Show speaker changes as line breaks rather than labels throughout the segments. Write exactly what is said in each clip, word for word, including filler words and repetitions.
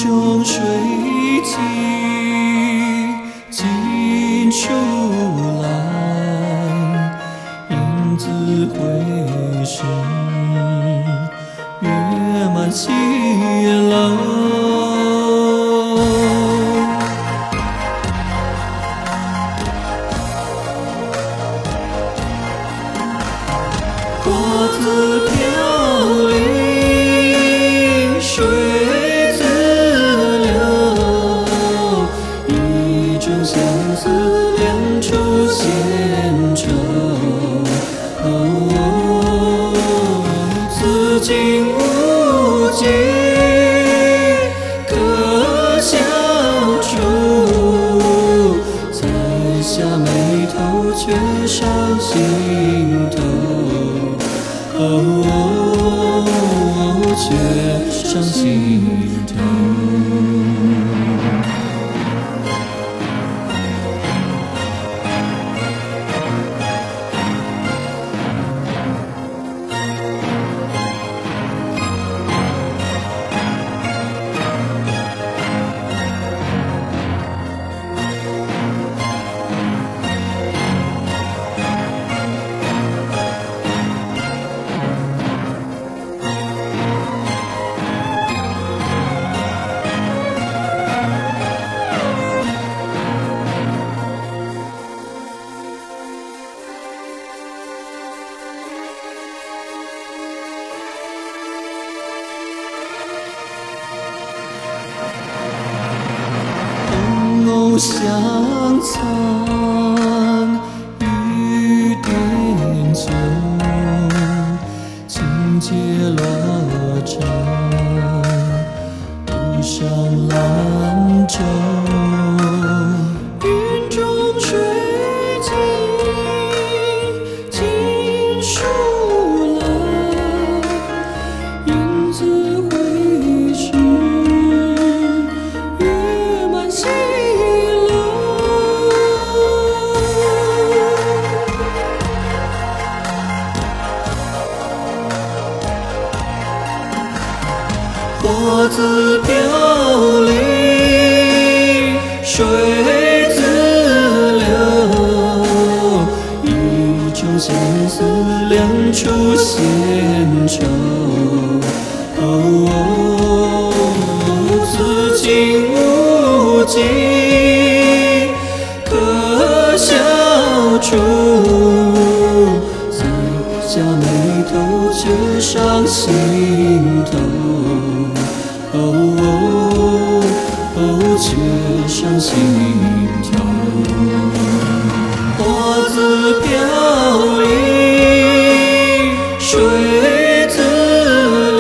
中水起尽出来，影子回时，月满西楼。花自飘零，水自流，一种相思两处闲愁。哦，此情无尽，可笑处，才下眉头，却上心头。哦，却上心头。相残雨点秋，情节落成独上兰舟。云中水尽尽数来，影子回时，月满西。花自飘零，水自流，一种相思两处闲愁。哦，此情无尽，可笑处，才下眉头，却上心头。哦，却上心头。花自飘零，水自流，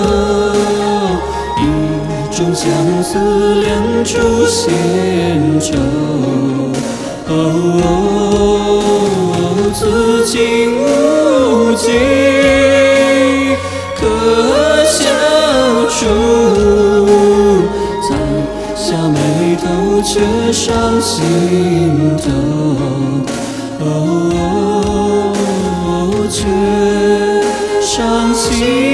一种相思两处闲愁。哦，此情无尽，可笑处，才下眉头，却上心头。哦，却上心。